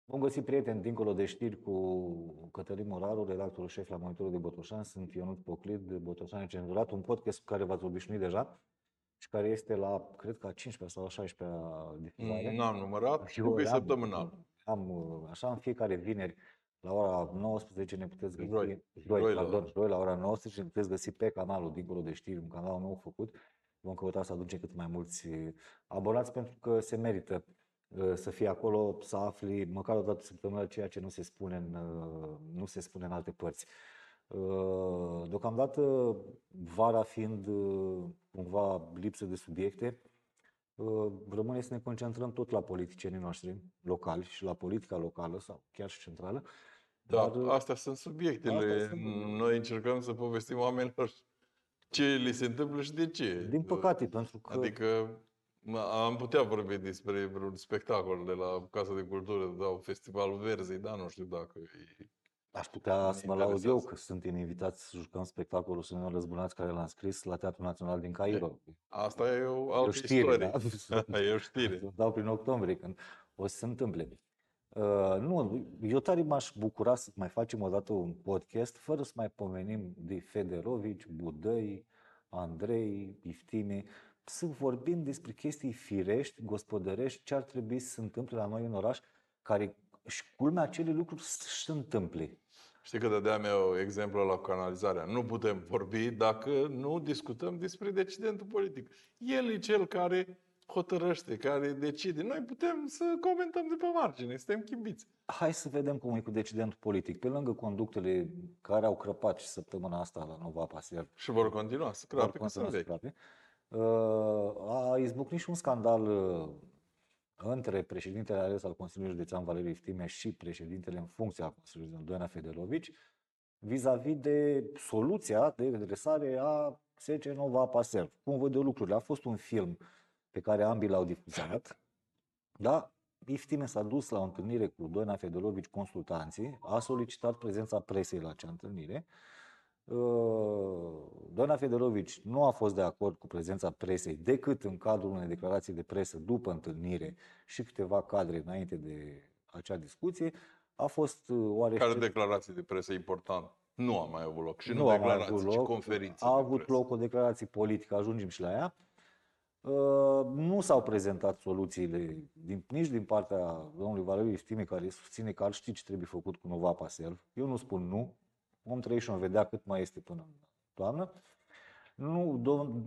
Bun găsit, prieteni, dincolo de știri cu Cătălin Moraru, redactorul șef la Monitorul de Botoșani. Sunt Ionuț Poclid, de Botoșani Cenzurat, un podcast cu care v-ați obișnuit deja și care este la, cred că a 15 sau a 16-a difuzare. N-am numărat, știu că e săptămânal. Așa, în fiecare vineri, la ora 19 ne puteți găsi, Joi la ora 19 ne puteți găsi pe canalul Dincolo de Știri, un canal nou făcut. Vom căuta să aducem cât mai mulți abonați pentru că se merită să fii acolo, să afli măcar o dată săptămânal ceea ce nu se spune în alte părți. Deocamdată, vara fiind cumva lipsă de subiecte, rămâne să ne concentrăm tot la politicienii noștri locali și la politica locală sau chiar și centrală. Da, astea sunt subiectele. Noi încercăm să povestim oamenilor ce li se întâmplă și de ce. Din păcate, pentru că... Adică am putea vorbi despre vreun spectacol de la Casa de Cultură, Festivalul Verzei, dar nu știu dacă Aș putea să mă laud eu că suntem invitați să jucăm spectacolul Suneul Răzbunați care l-am scris la Teatrul Național din Cairo. Asta e o altă istorie. Da? E o știre. Dau prin octombrie când o să se întâmple. Nu, eu tare m-aș bucura să mai facem o dată un podcast fără să mai pomenim de Federovici, Budăi, Andrei, Iftime, să vorbim despre chestii firești, gospodărești, ce ar trebui să se întâmple la noi în oraș, care și culmea acele lucruri să se întâmple. Știi că dădeam eu exemplu la canalizarea. Nu putem vorbi dacă nu discutăm despre decidentul politic. El e cel care hotărăște, care decide. Noi putem să comentăm de pe margine, suntem chibiți. Hai să vedem cum e cu decidentul politic. Pe lângă conductele care au crăpat și săptămâna asta la Nova Pasel. Și vor continua să crape, că sunt vechi. A izbucnit și un scandal între președintele ales al Consiliului Județean Valeriu Iftime și președintele în funcție al Consiliului Județean Doina Federovici vis-a-vis de soluția de redresare a SC Nova Pasel. Cum văd eu lucrurile? A fost un film pe care ambii l-au difuzat, da? Iftime s-a dus la o întâlnire cu Doina Federovici, consultanții, a solicitat prezența presei la acea întâlnire. Doina Federovici nu a fost de acord cu prezența presei decât în cadrul unei declarații de presă după întâlnire și câteva cadre înainte de acea discuție. A fost oarește... Care declarații de presă important? Nu a mai avut loc. Și nu declarații, ci conferințe. A avut loc o declarație politică, ajungem și la ea. Nu s-au prezentat soluțiile nici din partea domnului Valeriu Iftime, care susține că ar ști ce trebuie făcut cu Nova Pasel. Eu nu spun nu. Om trăi și om vedea cât mai este până în toamnă. Nu,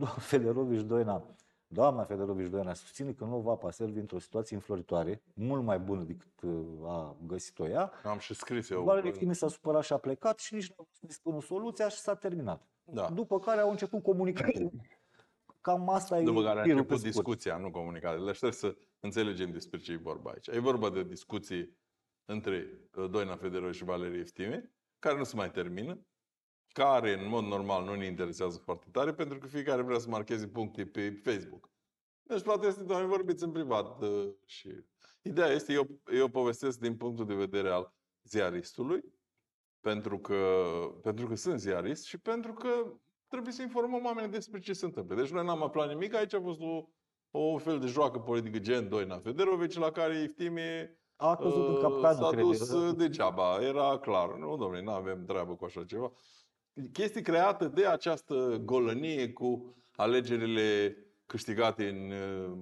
doamna Federovici Doina susține că Nova Pasel dintr-o situație înfloritoare, mult mai bună decât a găsit-o ea. Am și scris eu. Valeriu Iftime s-a supărat și a plecat și nici nu a dispărut soluția și s-a terminat. Da. După care au început comunicările. Cam asta e. După care a început discuția, nu comunicarea. Deci trebuie să înțelegem despre ce e vorba aici. E vorba de discuții între Doina Federovici și Valeriu Iftime, care nu se mai termină, care în mod normal nu ne interesează foarte tare, pentru că fiecare vrea să marcheze puncte pe Facebook. Deci poate este, doamne, vorbiți în privat. Și ideea este, eu povestesc din punctul de vedere al ziaristului, pentru că sunt ziarist și pentru că trebuie să informăm oamenii despre ce se întâmplă. Deci noi n-am aflat nimic, aici a fost o fel de joacă politică gen Doina Federovici, la care Iftime a căzut în capcană, s-a dus degeaba. Era clar. Nu, domnule, nu avem treabă cu așa ceva. Chestii creată de această golănie cu alegerile câștigate în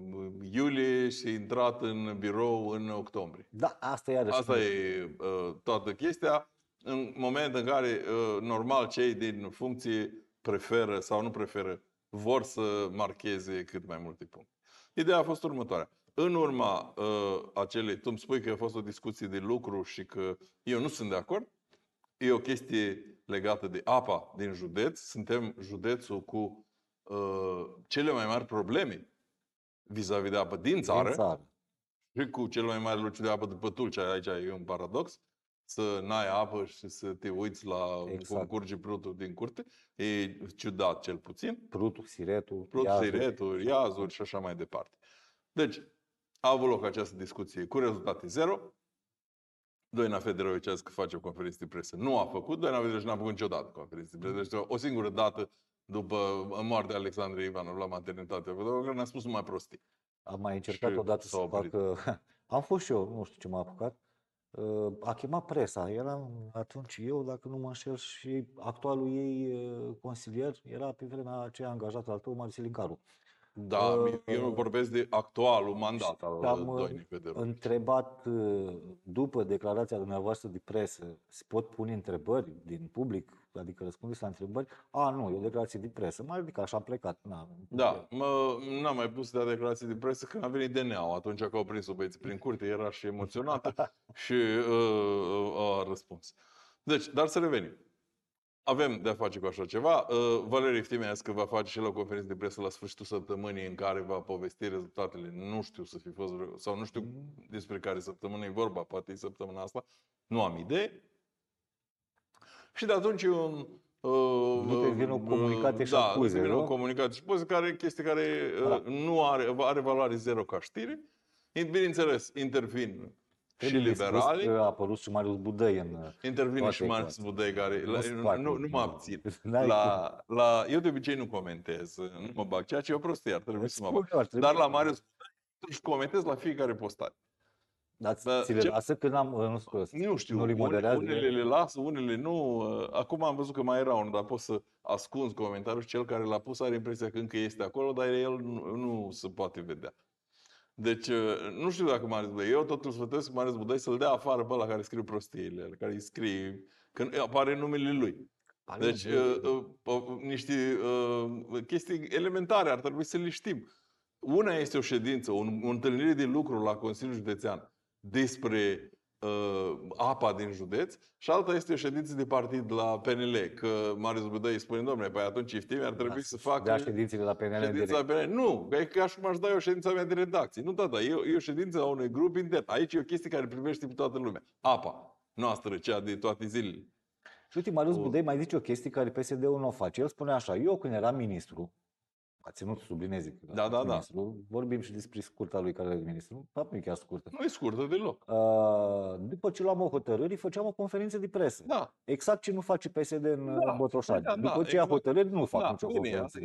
iulie și intrat în birou în octombrie. Da, asta e toată chestia. În moment în care, normal, cei din funcție preferă sau nu preferă, vor să marcheze cât mai multe puncte. Ideea a fost următoarea. În urma acelei, tu îmi spui că a fost o discuție de lucru și că eu nu sunt de acord. E o chestie legată de apa din județ. Suntem județul cu cele mai mari probleme vis-a-vis de apă din țară. Și cu cele mai mari luci de apă după Tulcea. Aici e un paradox. Să n-ai apă și să te uiți la cum curge prutul din curte. E ciudat, cel puțin. Prutul, siretul, iazuri și așa mai departe. Deci, a avut loc această discuție cu rezultate zero. Doina Federovici a zis că face o conferință de presă. Nu a făcut. Doina Federovici n-a făcut niciodată conferință de presă. Deci, o singură dată după moartea Alexandrei Ivanov la maternitate, că ne-a spus numai prostii. Am mai încercat odată să facă... Am fost și eu, nu știu ce m-a apucat. A chemat presa. Eram atunci eu, dacă nu mă înșel, și actualul ei consilier era pe vremea aceea angajat al tău, Marcelin Caru. Da, eu vorbesc de actualul mandat al Am doamnei Federovici. întrebat, după declarația dumneavoastră de presă, se pot pune întrebări din public, adică răspundeți la întrebări? Nu, e o declarație de presă. M-am ridicat și am plecat. Da, n-am mai pus de declarații de presă când a venit DNA-ul. Atunci că au prins-o băieții prin curte, era și emoționată și a răspuns. Deci, dar să revenim. Avem de-a face cu așa ceva. Valeriu Iftime a zis că va face și el o conferință de presă la sfârșitul săptămânii în care va povesti rezultatele. Nu știu să fi fost, sau nu știu despre care săptămână e vorba, poate e săptămâna asta. Nu am idee. Și de atunci vin o comunicate și acuze, vin nu? o comunicate și acuze, chestie care nu are valoare zero ca știre. Bineînțeles, intervin și liberali. A apărut și Marius Budăi în Intervine și Marius Budăi, care nu mă abțin. Eu de obicei nu comentez, nu mă bag, ceea ce e o prostie, ar trebui să mă bag. Dar la Marius Budăi își comentez la fiecare postare. Dar ți le lasă când nu știu, nu unele le lasă, unele nu. Acum am văzut că mai era unul, dar pot să ascunzi comentariul și cel care l-a pus are impresia că încă este acolo, dar el nu se poate vedea. Deci, nu știu dacă Marius Budăi, eu totul sfătuiesc Marius Budăi să-l dea afară pe ăla care scriu prostiile, care îi scrie, că apare numele lui. Deci, niște chestii elementare ar trebui să le știm. Una este o ședință, o întâlnire de lucru la Consiliul Județean despre apa din județ și alta este o ședință de partid la PNL. Că Marius Budăi îi spune, domnule, păi atunci Iftime ar trebui să facă ședințele la PNL direct. La PNL. Nu, că e ca și cum aș da eu ședința mea de redacție. Nu, tata, e o ședință a unui grup intern. Aici e o chestie care privește pe toată lumea. Apa noastră, cea de toate zilele. Și uite, Marius Budăi mai zice o chestie care PSD-ul nu o face. El spune așa, eu când eram ministru, a ținut să sublinieze. Da. Vorbim și despre scurta lui care e ministru. Nu e chiar scurtă. Nu e scurtă deloc. După ce luam o hotărâre, făceam o conferință de presă. Da. Exact ce nu face PSD în Botoșani. După ce ia exact. hotărâri, nu fac nicio conferință.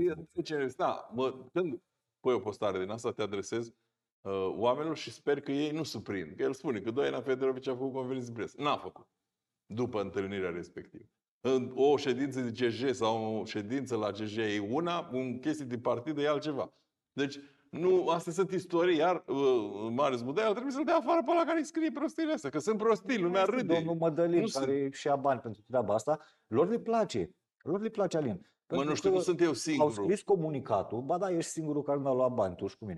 Când pui o postare din asta, te adresezi oamenilor și sper că ei nu se prind. Că el spune că Doina Federovici a făcut conferință de presă. N-a făcut. După întâlnirea respectivă. O ședință de CJ sau o ședință la CJ e una, un chestie de partid e altceva. Deci, nu, astea sunt istorii, iar Marius Budăi ar trebui să-l dea afară pe ăla care îi scrie prostiile astea, că sunt prostii, lumea râde. Domnul Mădălin, care și-a bani pentru treaba asta, lor le place, Alin. Nu știu, nu sunt eu singurul. Au scris comunicatul, ba da, ești singurul care nu a luat bani, tu și cu mine.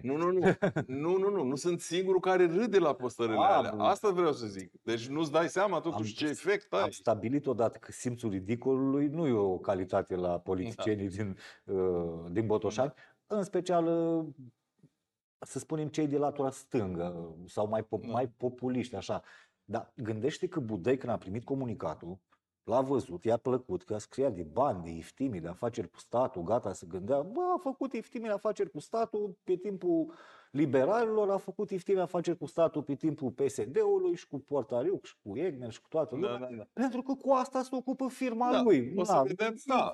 Nu sunt singurul care râde la postările alea. Asta vreau să zic. Deci nu-ți dai seama totuși ce efect ai. Am stabilit odată că simțul ridicolului nu e o calitate la politicienii din Botoșani, în special, să spunem, cei de latura stângă sau mai populiști, așa. Dar gândește că Budăi, când a primit comunicatul, l-a văzut, i-a plăcut, că scria de bani, de Iftime, de afaceri cu statul, gata, se gândea, a făcut Iftime afaceri cu statul pe timpul liberalilor, a făcut Iftime afaceri cu statul pe timpul PSD-ului și cu Portariuc și cu Egner și cu toată lumea, pentru că cu asta se ocupă firma lui. O să vedem,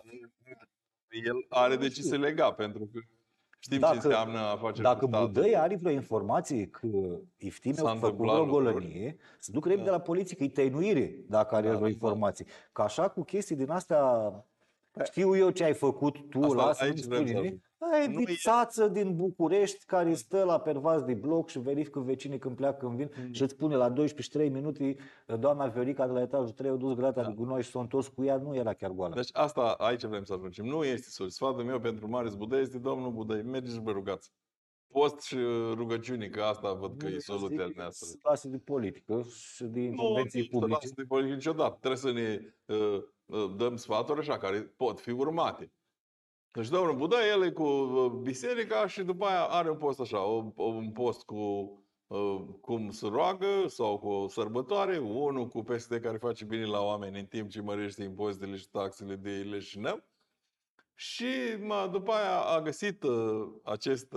el are de ce se lega, pentru că știm ce înseamnă afaceri cu statul. Dacă Budăi are vreo informație că Iftime a făcut o golănie, se duc repede de la poliție, că e tăinuire dacă are vreo informație. Că așa cu chestii din astea, știu eu ce ai făcut tu, lasă-mi spune. Ai vițață din București care stă la pervaz de bloc și verifică vecinii când pleacă, când vin și îți spune la 12 și 3 minute doamna Viorica de la etajul 3 a dus grata de gunoi și s-a întors cu ea, nu era chiar goală. Deci aici vrem să ajungem. Nu este sfatul meu pentru Marius Budăi este domnul Budăi, mergeți și vă rugați. Post și rugăciuni, că asta văd că e soluția noastră. Să lasă de politică și de intervenții publice. Nu, să lasă de politică niciodată. Trebuie să ne dăm sfaturi așa, care pot fi urmate. Deci domnul Budăi, el e cu biserica și după aia are un post așa, un post cu cum se roagă sau cu o sărbătoare, unul cu PSD care face bine la oameni în timp ce mărește impozitele și taxele de leșinăm. Și după aia a găsit acest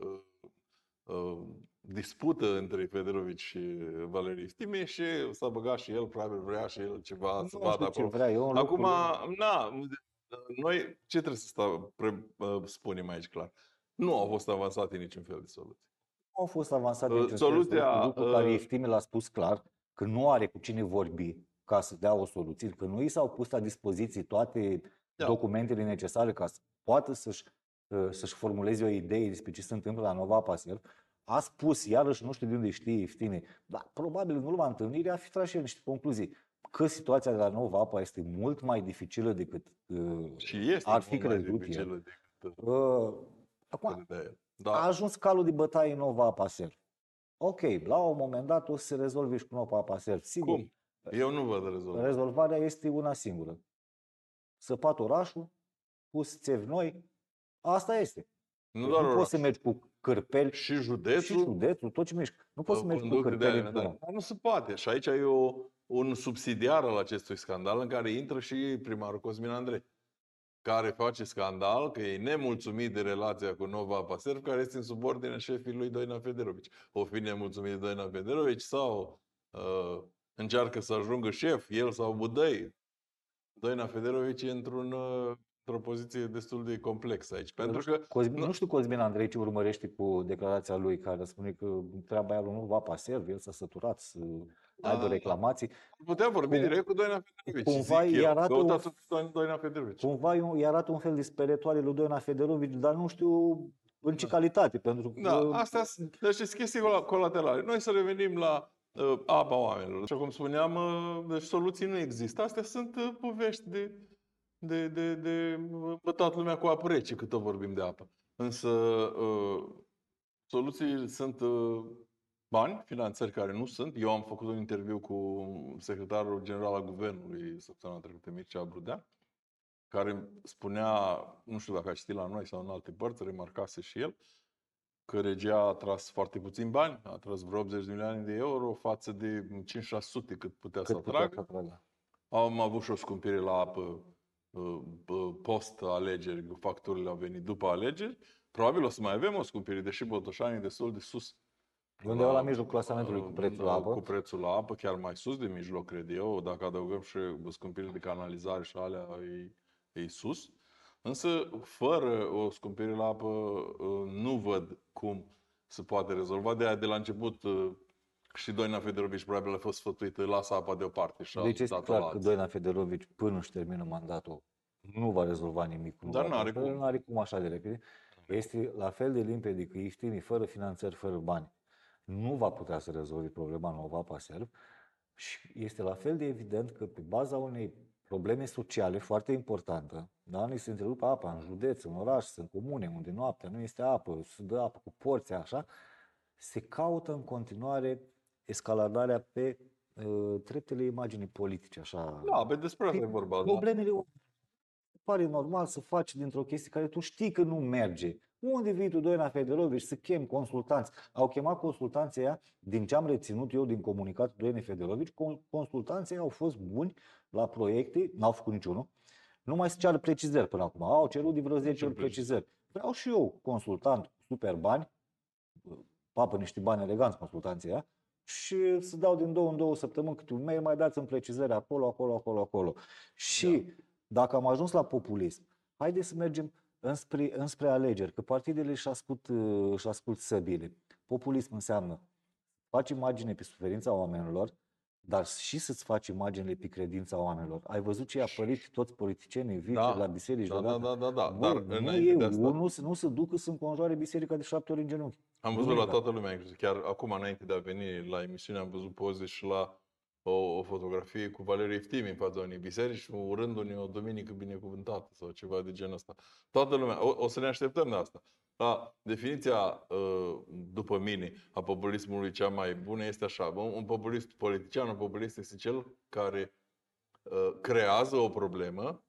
dispută între Federovici și Valeriu Iftime și s-a băgat și el, probabil vrea și el ceva să vadă acolo. Acum, noi ce trebuie să spunem aici clar? Nu au fost avansate niciun fel de soluție. Nu au fost avansate niciun fel de soluție. Lucru care Iftime l-a spus clar, că nu are cu cine vorbi ca să dea o soluție, că nu i s-au pus la dispoziție toate documentele necesare ca să poată să-și formuleze o idee despre ce se întâmplă la Nova Pasel, a spus, iarăși nu știu de unde știe Iftine, dar probabil în urma întâlnirii a fi tras și el niște concluzii, că situația de la Nova Apa este mult mai dificilă decât Și este ar fi mult mai crezut dificilă el. decât Acum, credea el. a Da. ajuns calul de bătaie în Nova Pasel. Ok, la un moment dat o să se rezolve și cu Nova Pasel. Sigur, Cum? Eu nu văd rezolvarea. rezolvarea este una singură. Săpat orașul, pus țevi noi, asta este. Nu Deci doar nu poți oraș. să mergi cu cârpeli Și județul, tot ce mergi. Nu poți să mergi cu conduc de cârpeli alimentare. într-un. Dar nu se poate. Și aici e un subsidiar al acestui scandal în care intră și primarul Cosmin Andrei, care face scandal, că e nemulțumit de relația cu Nova Paserv, care este în subordine șefii lui Doina Federovici. O fi nemulțumit de Doina Federovici sau încearcă să ajungă șef, el sau Budăi. Doina Federovici e într-o poziție destul de complexă aici. Pentru că Nu știu Cosmin Andrei ce urmărește cu declarația lui, care spune că treaba aia lui nu va Paserv, el s-a săturat să aibă reclamații. putea vorbi direct cu Doina Federovici. Cumva Zic îi eu, arată căutați Doina Federovici. Cumva îi arată un fel de sperietoare lui Doina Federovici, dar nu știu în ce calitate, pentru că... Da, astea sunt deci chestii colaterale. Noi să revenim la apa oamenilor. Și cum spuneam, deci soluții nu există. Astea sunt povești de bătat lumea cu apă rece, cât o vorbim de apă. Însă soluții sunt bani, finanțări care nu sunt. Eu am făcut un interviu cu secretarul general al guvernului săptămâna trecută, Mircea Brudea, care spunea, nu știu dacă a citit la noi sau în alte părți, remarcase și el, că regia a tras foarte puțin bani, a tras vreo 80 de milioane de euro față de 5-600 cât putea să atragă. Am avut și o scumpire la apă post-alegeri, facturile au venit după alegeri. Probabil o să mai avem o scumpire, deși Botoșani e destul de sus. Undeva la mijlocul clasamentului cu prețul la apă. Cu prețul la apă, chiar mai sus de mijloc, cred eu. Dacă adăugăm și scumpirile de canalizare și alea, e sus. Însă, fără o scumpire la apă, nu văd cum se poate rezolva. De la început, și Doina Federovici probabil a fost sfătuită, lasă apa deoparte și deci este clar că Doina Federovici, până își termină mandatul, nu va rezolva nimic. Dar nu are cum. Nu are cum așa de repede. Este la fel de limpede că Iftini, fără finanțări, fără bani, nu va putea să rezolve problema Nova Paserv și este la fel de evident că pe baza unei probleme sociale foarte importantă, da? Ni se întrerupe apa în județ, în oraș, sunt comune unde noaptea nu este apă, se dă apă cu porți, așa, se caută în continuare escaladarea pe treptele imaginii politice, așa. Da, pe despre asta e vorba. Problemele pare normal să faci dintr-o chestie care tu știi că nu merge. Unde vii tu, Doina Federovici, să chem consultanți? Au chemat consultanții aia, din ce am reținut eu din comunicatul Doinei Federovici, consultanții au fost buni la proiecte, n-au făcut niciunul, nu mai se ceară precizări până acum. Au cerut de vreo 10 ori precizări. Vreau și eu consultant, super bani, papă niște bani eleganți consultanții aia, și să dau din 2 în 2 săptămâni câte un mail, mai dați în precizări acolo. Și dacă am ajuns la populism, haideți să mergem înspre alegeri, că partidele își ascult săbile. Populism înseamnă faci imagine pe suferința oamenilor, dar și să-ți faci imaginile pe credința oamenilor. Ai văzut ce a părit toți politicienii vice la biserici? Da. Dar nu se ducă să înconjoare biserica de 7 ori în genunchi. Am văzut la toată lumea, inclusiv chiar acum înainte de a veni la emisiune, am văzut poze și la o fotografie cu Valeriu Eftimi în fața unei biserici, urându-ne o duminică binecuvântată sau ceva de genul ăsta. Toată lumea, o să ne așteptăm de asta. Da, definiția, după mine, a populismului cea mai bună este așa. Un populist politician, un populist este cel care creează o problemă,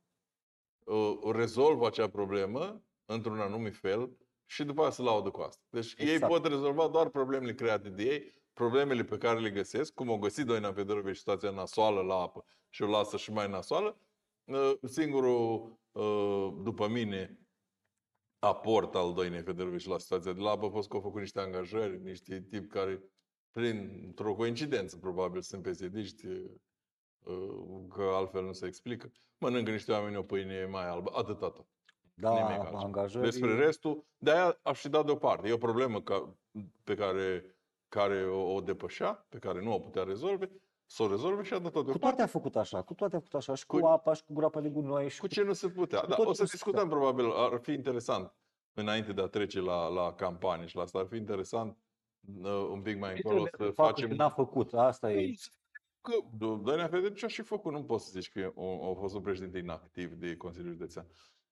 rezolvă acea problemă într-un anumit fel și după aceea se laudă cu asta. Deci ei pot rezolva doar problemele create de ei, problemele pe care le găsesc, cum o găsit Doina Federovici situația nasoală la apă și o lasă și mai nasoală. Singurul, după mine, aport al Doinei Federovici la situația de la apă a fost că au făcut niște angajări, niște tipi care, printr-o coincidență, probabil, sunt pesediști, că altfel nu se explică, mănâncă niște oameni o pâine mai albă, atât. Da, angajări... Despre restul, de-aia aș și dat deoparte. E o problemă pe care o depășea, pe care nu o putea rezolve, să o rezolve și a dat toate. Cu toate a făcut așa, și cu Cu- apa, și cu groapa de gunoi, și Cu ce nu se putea. Da, tot o ce să nu se discutăm probabil, ar fi interesant, înainte de a trece la campanii și la asta, ar fi interesant un pic mai încolo să facem... N-a făcut, asta e. Că Dănea Federici a și făcut, nu poți să zici că a fost un președinte inactiv de Consiliul Județean.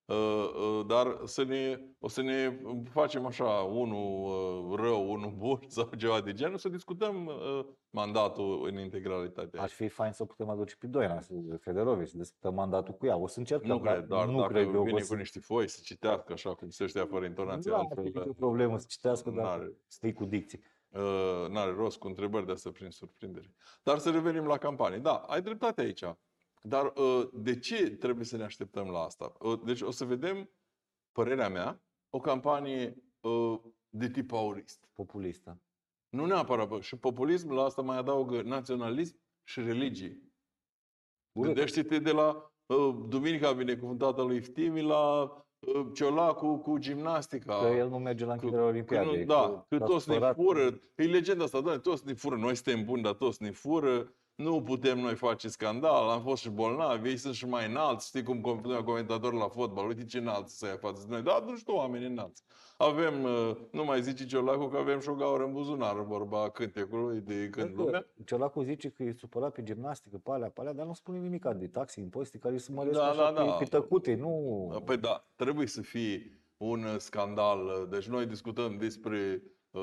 Dar o să ne facem așa, unul rău, unul bun sau ceva de genul, să discutăm mandatul în integralitate. Ar fi fain să putem aduce pe Doina Federovici, să discutăm mandatul cu ea. O să încercăm, Nu cred, dar nu dacă cred eu vine că cu niște foi să citească așa cum se știa fără intonație, nu ar fi altfel nicio problemă să citească, dar n-are. stii cu dicții. N-are rost cu întrebări de astea prin surprindere. Dar să revenim la campanii. Da, ai dreptate aici. Dar de ce trebuie să ne așteptăm la asta? Deci o să vedem, părerea mea, o campanie de tip aurist. Populistă. Nu neapărat, și populism, la asta mai adaugă naționalism și religie. Gândește-te de la Duminica Binecuvântată lui Iftimi la Ciolacu cu gimnastica. Că el nu merge la închiderea Olimpiadei. Că toți ne fură. E legenda asta, doamne, toți ne fură. Noi suntem buni, dar toți ne fură. Nu putem noi face scandal. Am fost și bolnavi, ei sunt și mai înalți. Știi cum comentatorul la fotbal. Uite ce înalți să ia față de noi. Da, atunci tu oameni înalți. Avem, nu mai zice Ciolacu că avem și o gaură în buzunar, vorba cântecului de când lumea. Ciolacu zice că e supărat pe gimnastică, pe alea, dar nu spune nimic de taxe, impozite, care se măresc pe tăcute, nu... Păi da, trebuie să fie un scandal. Deci noi discutăm despre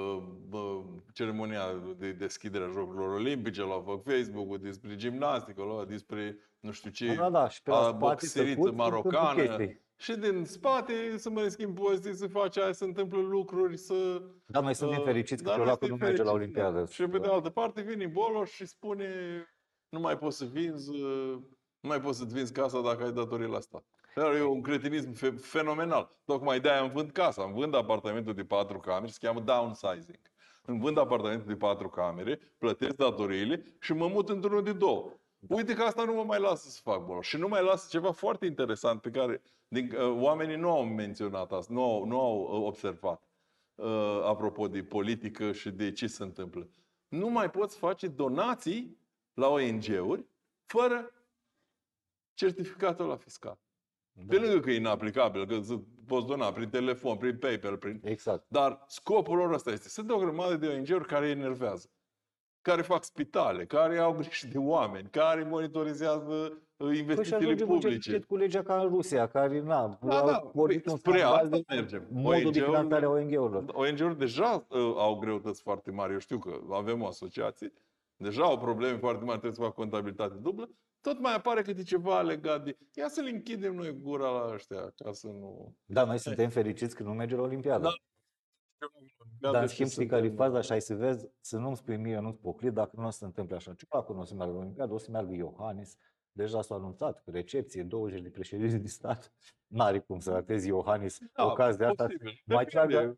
ceremonia de deschidere a Jocurilor Olimpice, la Facebook, despre gimnastică, despre nu știu ce, Da, și pe la spate boxeriță marocană. Și din spate să măresc impozite, să face aia, se întâmplă lucruri, să... Dar noi suntem fericiți că Ciolacu nu merge la Olimpiadă. Da. Și pe de altă parte vine Boloș și spune nu mai poți să vinzi, nu mai poți să-ți vinzi casa dacă ai datorii la stat. E un cretinism fenomenal. Tocmai de-aia îmi vând casa. Îmi vând apartamentul de 4 camere, se cheamă downsizing. Îmi vând apartamentul de 4 camere, plătesc datoriile și mă mut într-unul de 2. Uite că asta nu mă mai lasă să fac Boloș. Și nu mai lasă ceva foarte interesant pe care oamenii nu au menționat asta, nu au observat. Apropo de politică și de ce se întâmplă. Nu mai poți face donații la ONG-uri fără certificatul la fiscal. Da. Pe lângă că e inaplicabil, că poți dona prin telefon, prin PayPal, Exact. Dar scopul lor ăsta este. Sunt o grămadă de ONG-uri care enervează, care fac spitale, care au grijă de oameni, care monitorizează investițiile publice. Cu legea ca în Rusia, care spre asta mergem. Modul de finanțare a ONG-urilor. ONG-uri deja au greutăți foarte mari. Eu știu că avem o asociație, deja au probleme foarte mari, trebuie să fac contabilitate dublă. Tot mai apare câte ceva legat de... Ia să le închidem noi gura la ăștia, ca să nu... Da, noi suntem fericiți că nu merge la Olimpiadă. Da. Dar în schimb, știi care e faza, așa să vezi, să nu-mi spui mie, nu-ți poclit, dacă nu o să se întâmple așa ceva, nu o să meargă la Olimpiadă, o să meargă Iohannis. Deja s-a anunțat că recepție, 20 de președinți de stat. N-are cum să ratezi Iohannis ocazia asta. Mai tragă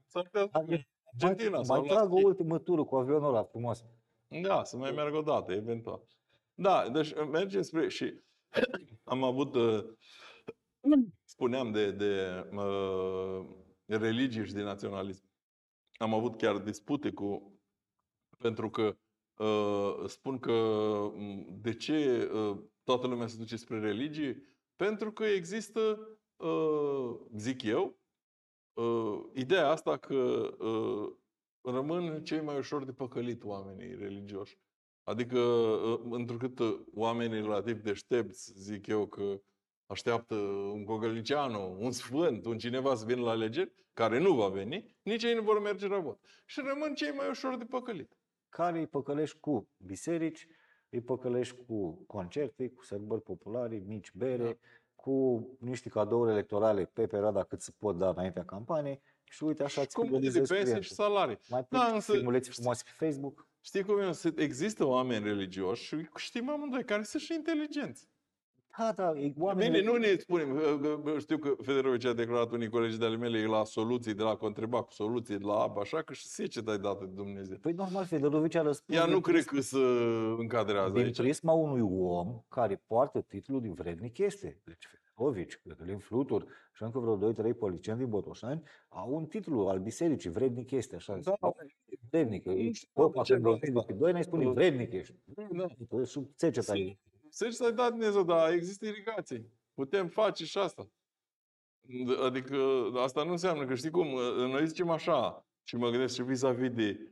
o ultimă tură cu avionul ăla frumos. Da, să mai meargă o dată, eventual. Da, deci mergem spre... Și am avut... Spuneam de religie și de naționalism. Am avut chiar dispute pentru că spun că de ce toată lumea se duce spre religie? Pentru că există, zic eu, ideea asta că rămân cei mai ușor de păcălit oamenii religioși. Adică, întrucât oamenii relativ deștepți, zic eu că așteaptă un Gogălnicianu, un sfânt, un cineva să vină la alegeri, care nu va veni, nici ei nu vor merge la vot. Și rămân cei mai ușor de păcălit. Care îi păcălești cu biserici, îi păcălești cu concerte, cu sărbări populare, mici bere, cu niște cadouri electorale pe perioada cât se pot da înaintea campaniei. Și uite așa îți fidelizezi clientul. Și salarii. Mai filmuleți frumoase pe Facebook. Știi cum e? Există oameni religioși și știm amândoi care sunt și inteligenți. Da, oamenii... Bine, nu ne spunem. Știu că Federovici a declarat unii colegi de-ale mele la soluții, de la contreba cu soluții de la apă, așa că și seceta ai dată de Dumnezeu. Păi normal, Federovici a răspuns... Ea nu cred că se încadrează aici. Din prisma unui om care poartă titlul de vrednic este. Deci Federovici, Cătălin Flutur și încă vreo 2-3 politicieni din Botoșani au un titlu al bisericii, vrednic este, așa. Da. vrednic Nu ești. știu Popa de ce când nu o vede asta. pe doi, ne spune vrednic ești. Da. Sub țeceta ei. Să-i dat Dumnezeu, dar există irigații. Putem face și asta. Adică asta nu înseamnă că, știi cum, noi zicem așa, și mă gândesc și vis-a-vis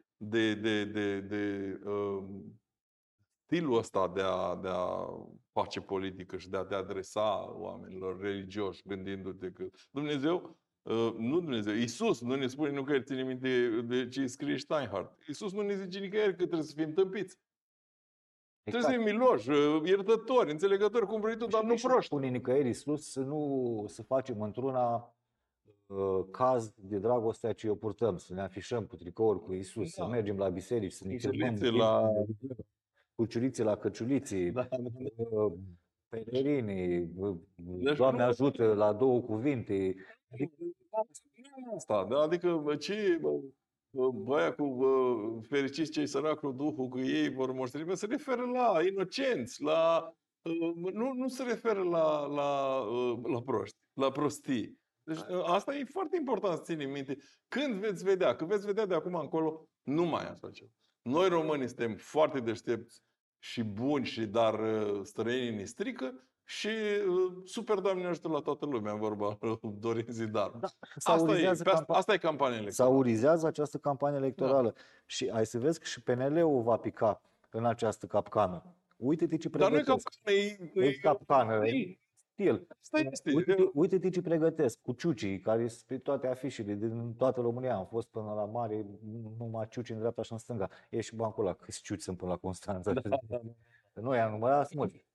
de stilul ăsta de a face politică și de a te adresa oamenilor religioși, gândindu-te că Dumnezeu, nu Dumnezeu, Iisus nu ne spune nicăieri, ține minte de ce scrie Steinhardt. Iisus nu ne zice nicăieri că trebuie să fim tâmpiți. Trebuie să fim miloși, iertători, înțelegători, cum vrei tu, dar nu proști. Spune nicăieri Iisus să facem într-una caz de dragostea ce o purtăm, să ne afișăm cu tricouri cu Iisus, să mergem la biserici, să ne filmăm cu ciulițe la căciuliții, pelerinii, Doamne ajută la două cuvinte. Asta, da? Adică ce băia cu fericiți cei săraci cu Duhul, că ei vor moșteni, se referă la inocenți, nu se referă la proști, la prostii. Deci asta e foarte important să ținem minte. Când veți vedea, că veți vedea de acum încolo, nu mai așa ceva. Noi românii suntem foarte deștepți și buni, dar străinii ne strică și super Doamne ajută la toată lumea, în vorba Dorin Zidar. Da, asta e campania electorală. Saurizează această campanie electorală. Da. Și ai să vezi că și PNL-ul va pica în această capcană. Uite-te ce pregătesc. Dar nu e capcană. Stil. Uite-te ce pregătesc cu ciucii, care sunt pe toate afișele din toată România. Am fost până la mare, numai ciuci în dreapta și în stânga. E și bancul ăla, câți ciuci sunt până la Constanța. Da. Noi am numărat mulți.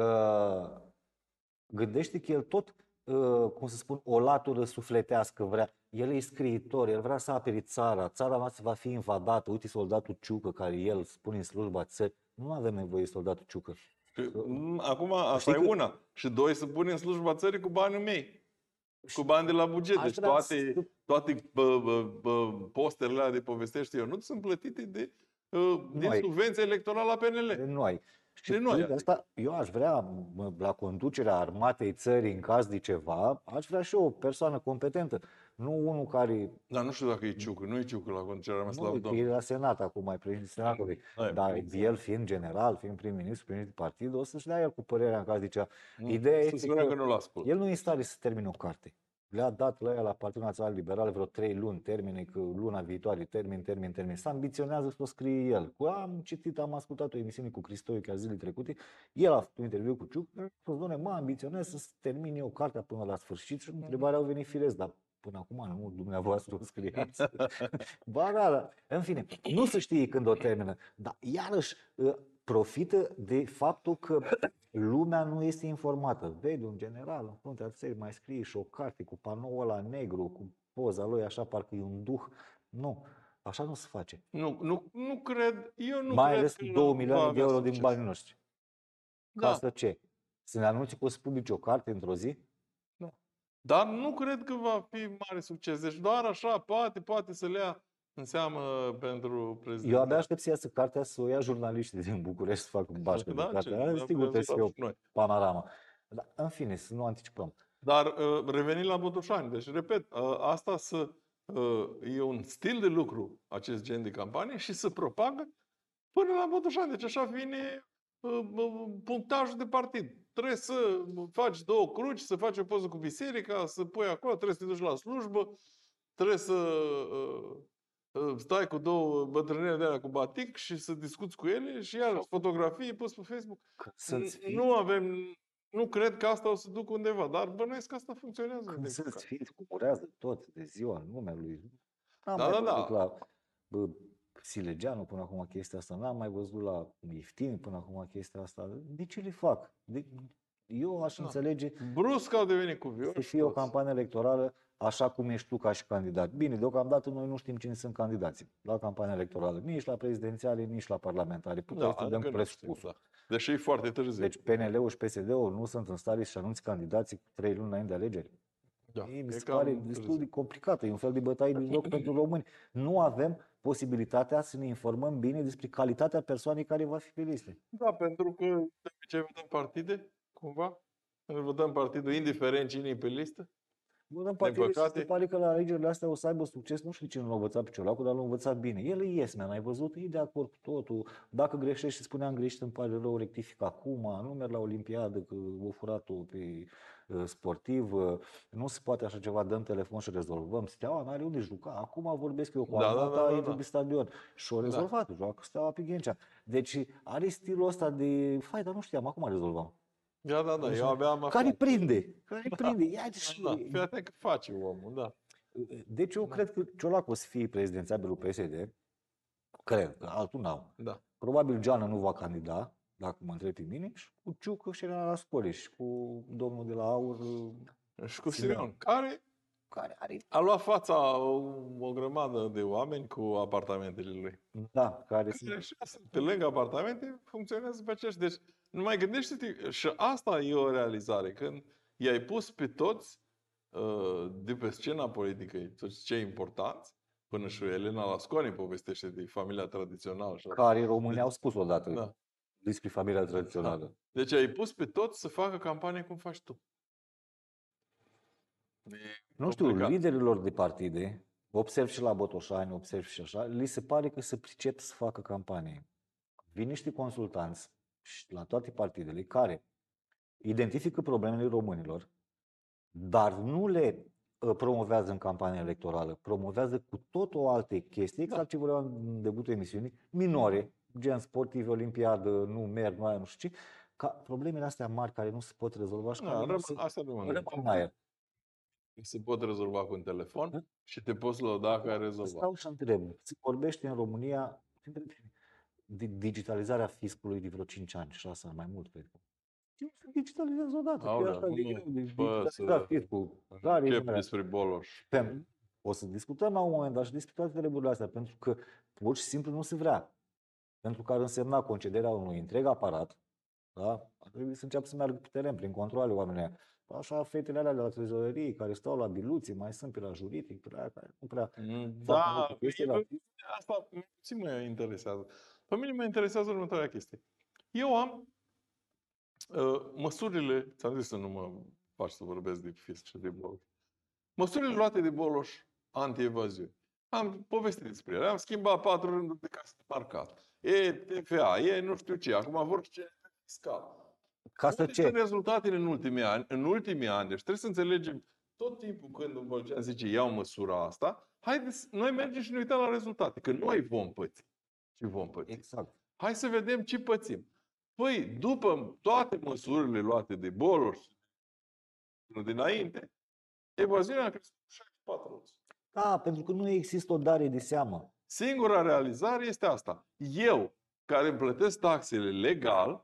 Gândește că el tot, cum să spun, o latură sufletească vrea. El e scriitor, el vrea să apere țara. Țara noastră va fi invadată. Uite soldatul Ciucă, care el spune în slujba țării. Nu avem nevoie de soldatul Ciucă. Acum, asta e una. Și doi, să pune în slujba țării cu banii mei. Cu bani de la buget. Deci toate posterele alea de povestește eu nu sunt plătite din subvenție electorală la PNL. Nu ai. Și de asta, eu aș vrea, la conducerea armatei țării, în caz de ceva, aș vrea și o persoană competentă. Nu unul care... Dar nu știu dacă e Ciucă. Nu e Ciucă la conducerea armatei. Nu, e la Senat acum, mai președinte Senatului. Dar el fiind general, fiind prim-ministru, prim-ministru de partid, o să-și dea el cu părerea în caz de ceva. Ideea este că el nu e în stare să termine o carte. Le-a dat la ea la Partidul Național Liberal vreo 3 luni, termine, că luna viitoare, termin. Se ambiționează să o scrie el. Am citit, am ascultat o emisiune cu Cristoiu chiar zilele trecute. El a făcut un interviu cu Ciuc. A spus, doamne, mă ambiționez să termin eu cartea până la sfârșit. Și întrebarea au venit firesc, dar până acum nu dumneavoastră o scriați. Ba da, în fine, nu se știe când o termină. Dar iarăși profită de faptul că lumea nu este informată. Vede un general în fruntea țării, mai scrie și o carte cu panoul ăla negru, cu poza lui, așa parcă e un duh. Nu, așa nu se face. Nu cred, eu nu mai cred ales că 2 milioane de euro din banii noștri. Da. Ca să ce? Să ne anunți că o să publici o carte într-o zi? Da. Dar nu cred că va fi mare succes. Deci doar așa, poate să le ia în seamă pentru prezidențial. Eu abia aștept să iasă cartea, să o ia jurnaliștii din București să facă bașcă de cartea. Sigur trebuie să fie o panorama. Dar, în fine, să nu anticipăm. Dar revenind la Botoșani, deci repet, asta e un stil de lucru, acest gen de campanie, și se propagă până la Botoșani. Deci așa vine punctajul de partid. Trebuie să faci 2 cruci, să faci o poză cu biserica, să pui acolo, trebuie să te duci la slujbă, trebuie să stai cu 2 bătrânele de alea cu batic și să discuți cu ele și iar fotografii pus pe Facebook. Nu cred că asta o să duc undeva, dar bănuiesc că asta funcționează. Când să-ți fie, curează tot de ziua numelui. Da. Silegeanu până acum chestia asta, n-am mai văzut la Iftini până acum chestia asta. De ce le fac? Eu aș înțelege brusc au devenit cuvioși. Să fie o campanie electorală așa cum ești tu ca și candidat. Bine, deocamdată noi nu știm cine sunt candidații la campania electorală, nici la prezidențiale, nici la parlamentare. Putem să dăm presupusul. Deși e foarte târziu. Deci PNL-ul și PSD-ul nu sunt în stare să anunțe candidații 3 luni înainte de alegeri. Da, mi se pare destul de complicat. E un fel de bătaie de joc pentru români. Nu avem posibilitatea să ne informăm bine despre calitatea persoanei care va fi pe liste. Da, pentru că de ce votăm partide, cumva? Votăm partidul indiferent cine e pe listă. În din se păcate, pare că la alegerile astea o să aibă succes, nu știu cine l-a învățat pe Ciolacu, dar l-a învățat bine. El e yes man, ai văzut? E de acord cu totul. Dacă greșești și spuneam greșit, îmi pare rău, rectific acum, nu merg la Olimpiadă că o furat-o pe sportiv, nu se poate așa ceva, dăm telefon și rezolvăm. Steaua n-are unde juca, acum vorbesc eu cu armata, intră pe stadion. Și-o rezolvat, joacă Steaua pe Ghencea. Deci are stilul ăsta de, fai, dar nu știam, acum rezolvăm. Da, eu abia am Care aflat. prinde? Care prinde? Ia și... Da, fii atent că face omul, da. Deci eu cred că Ciolacu o să fie prezidențiabilul PSD, cred, că altul n-au. Da. Probabil Geană nu va candida, dacă mă întreb pe mine, și cu Ciucă și Elena Raspoli și cu domnul de la AUR, Și cu Simeon. Simion, care care are... a luat fața o grămadă de oameni cu apartamentele lui. Da, care Care și asta, pe lângă apartamente, funcționează pe aceeași. Deci, nu mai gândește-te, și asta e o realizare, când i-ai pus pe toți de pe scena politică, toți cei importanți, până și Elena Lasconi povestește de familia tradițională. care românii au spus odată Da. despre familia tradițională. Da. Deci ai pus pe toți să facă campanie cum faci tu. Nu știu, liderilor de partide, observ și la Botoșani, observ și așa, li se pare că se pricep să facă campanie. Vin niște consultanți și la toate partidele care identifică problemele românilor, dar nu le promovează în campania electorală, promovează cu tot o alte chestii, exact ce vreau în debutul emisiunii, minore, gen sportiv, olimpiadă, nu merg, nu știu ce, ca problemele astea mari care nu se pot rezolva și care asta nu rămân în aer. Se pot rezolva cu un telefon și te poți lăuda că ai rezolvat. Stau și întreb, se vorbește în România de digitalizarea fiscului de vreo 5 ani, 6 ani, mai mult, cred că. Se digitalizează odată. Digitalizează fiscul. Despre Boloș. O să discutăm la un moment dat și despre toate treburile astea, pentru că pur și simplu nu se vrea. Pentru că ar însemna concederea unui întreg aparat, da? Ar trebui să înceapă să meargă pe teren, prin controale oamenii. Așa, fetele alea de la trezorerie, care stau la biluții, mai sunt pe la juridic, pe la aia care nu prea... Da, asta puțin mă interesează. Pe mine mă interesează următoarea chestie. Eu am măsurile, ți-am zis să nu mă faci să vorbesc de fisc și de Boloș. Măsurile luate de Boloș anti-evaziune. Am povestit despre ele. Am schimbat 4 rânduri de casă de parcat. E TVA, e nu știu ce. Acum vor ce fiscal. Ca să ce? Rezultatele în ultimii ani, deci trebuie să înțelegem tot timpul când un Bălcean zice iau măsura asta, haideți, noi mergem și ne uităm la rezultate, că noi vom păți. Și vom păți. Exact. Hai să vedem ce pățim. Păi, după toate măsurile luate de Boloș dinainte, evaziunea a crescut 64%. Da, pentru că nu există o dare de seamă. Singura realizare este asta. Eu, care îmi plătesc taxele legal,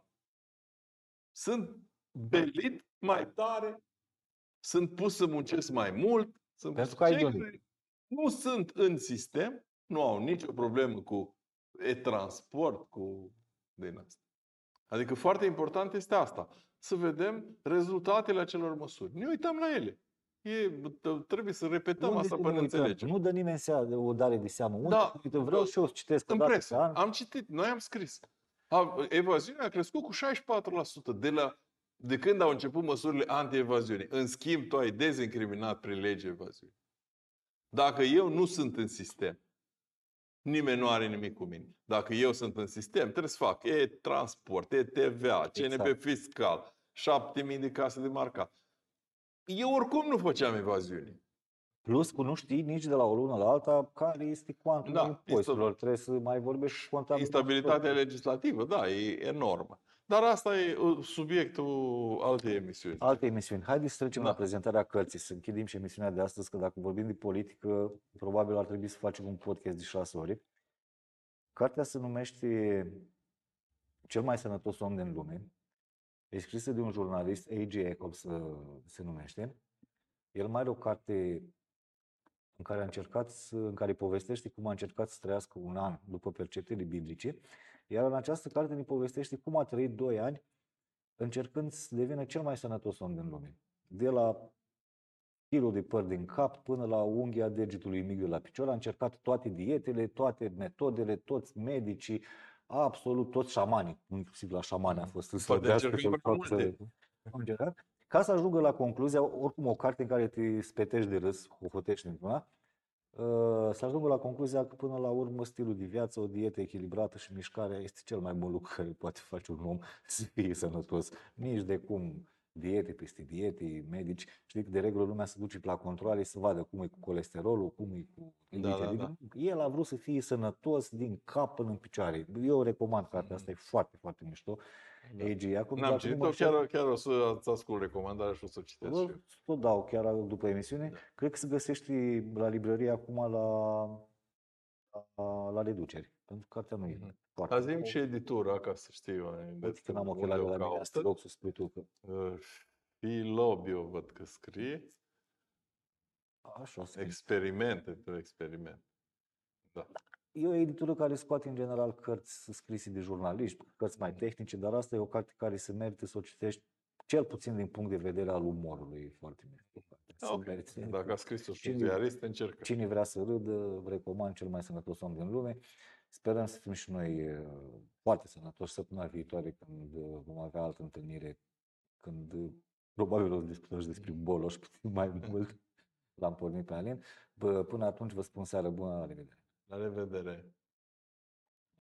sunt belit mai tare, sunt pus să muncesc mai mult, pentru că nu sunt în sistem, nu au nicio problemă cu e-transport, cu din asta. Adică foarte important este asta. Să vedem rezultatele acelor măsuri. Ne uităm la ele. Trebuie să repetăm asta până înțelegem. Nu dă nimeni o dare de seamă. Vreau și eu să citesc în presă. Am citit, noi am scris. Evaziunea a crescut cu 64% de când au început măsurile anti-evaziune. În schimb, tu ai dezincriminat prin lege evaziune. Dacă eu nu sunt în sistem, nimeni nu are nimic cu mine. Dacă eu sunt în sistem, trebuie să fac e-transport, e-TVA, CNP fiscal, 7.000 de case de marcat. Eu oricum nu făceam evaziune. Plus că nu știi nici de la o lună la alta care este cuantumul impozitelor. Trebuie să mai vorbești și contabil. Instabilitatea legislativă, da, e enormă. Dar asta e subiectul altei emisiuni. Alte emisiuni. Haideți să trecem la prezentarea cărții, să închidem și emisiunea de astăzi, că dacă vorbim de politică, probabil ar trebui să facem un podcast de 6 ore. Cartea se numește Cel mai sănătos om din lume. E scrisă de un jurnalist, A.G. Jacobs se numește. El mai are o carte în care povestește cum a încercat să trăiască un an după perceptele biblice, iar în această carte ne povestește cum a trăit 2 ani încercând să devină cel mai sănătos om din lume. De la kilul de păr din cap până la unghia degetului mic de la picior, a încercat toate dietele, toate metodele, toți medicii, absolut toți șamanii, inclusiv la șamani a fost să ca să ajungă la concluzia, oricum o carte în care te spetești de râs, hohotești într-una, să ajungă la concluzia că până la urmă stilul de viață, o dietă echilibrată și mișcarea este cel mai bun lucru care poate face un om să fie sănătos. Nici de cum diete peste diete, medici. Știi că de regulă lumea se duce la controale să vadă cum e cu colesterolul, cum e cu Da, da. El a vrut să fie sănătos din cap până în picioare. Eu recomand cartea asta, e foarte, foarte mișto. Da. A.G. Iacov, N-am dacă nu citit-o, mă înșel, chiar o să ascult recomandarea și o să o citesc și eu. o dau chiar după emisiune. Da. Cred că se găsește la librărie acum la reduceri. Pentru că cartea nu e foarte Azi nouă. și editura, ca să știu Uite despre că n-am unde ochelari o la mine, asta te caută. rog să spui tu că... Filobio văd că scrie. Așa scrie. Experimente. Da. E o editură care scoate în general cărți scrise de jurnaliști, cărți mai tehnice, dar asta e o carte care se merită să o citești, cel puțin din punct de vedere al umorului. E foarte mișto. Ok. Dacă a scris-o și un Cine- ziarist, încercă. Cine vrea să râdă, recomand cel mai sănătos om din lume. Sperăm să fim și noi foarte sănătoși săptămâna viitoare când vom avea altă întâlnire, când probabil o să discutăm și despre Boloș puțin mai mult. L-am pornit pe Alin. Până atunci vă spun seară bună, la revedere! La revedere!